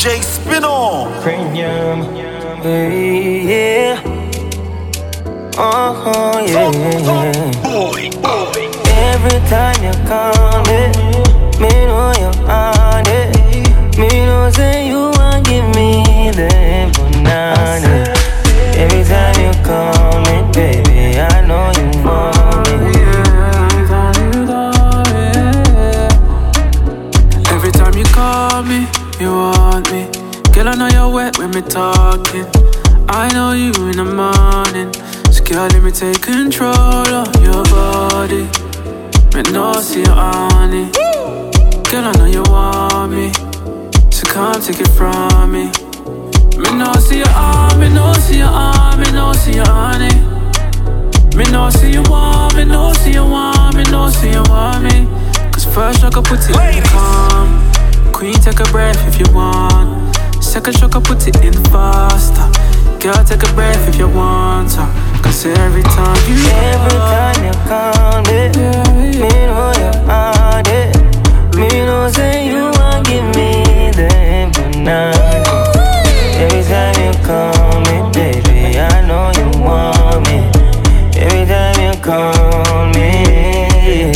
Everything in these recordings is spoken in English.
DJ Spino. Premium. Yeah. Oh, yeah. Every time you call me know you're on it. Me know say you want give me the banana. Every time you call me, baby, I know you want me. Every time you call me, you want me. Girl, I know you're wet when me talking. I know you in the morning. So girl, let me take control of your body. Me know see you on it. Girl, I know you want me. So come take it from me. Me know see you on, me know see you on, me know see you on it. Me know see you want, me know see you want, me know see you want me. Cause first I could put it in calm. Queen, take a breath if you want. Second shock, I put it in faster. Girl, take a breath if you want to. Cause every time you call me, me know you're on it. Me know say you want give me the banana. Every time you call me, baby, I know you want me. Every time you call me,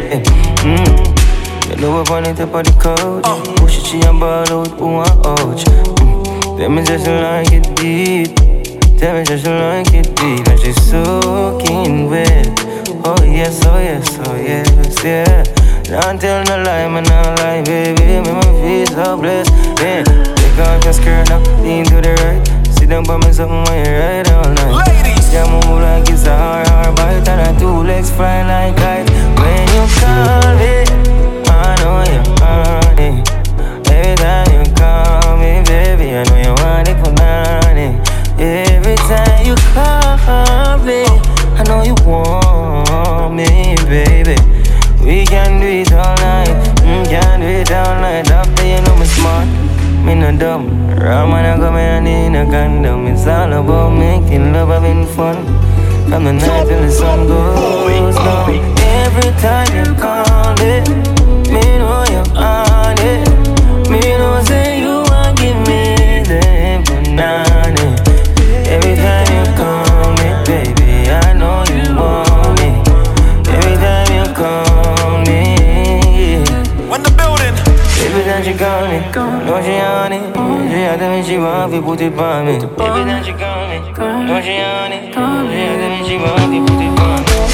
you know up on the top of the couch. Push it, she and ball out, who I ouch. Tell me just like it deep. Tell me just like it deep. And she's soaking wet. Oh yes, oh yes, oh yes, yeah. Don't tell no lie, man, no lie, baby. Make my feel so blessed, yeah. Take off your skirt now, lean to the right. Sit down by me something when you ride all night. Ladies, yeah, move like it's a hard bite. And her two legs fly like kite. When you call me, I know you're on it. Every time you call me, baby, I know you want it for money. Every time you call me, I know you want me, baby. We can do it all night, can do it all night. After you know me smart, me no dumb. Wrong man I come in and need a condom. It's all about making love, having fun. From the night till the sun goes down. Every time you call me know you're on it. Me know say you want give me the banana. Every time you call me, baby, I know you want me. Every time you call me, When the building. every time she call me, know she on it. She had to me she want to put it on me. Every time she call me, know she on it. She had to me she want to put it on me.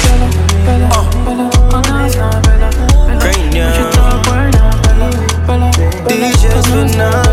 Cranium, DJs for now.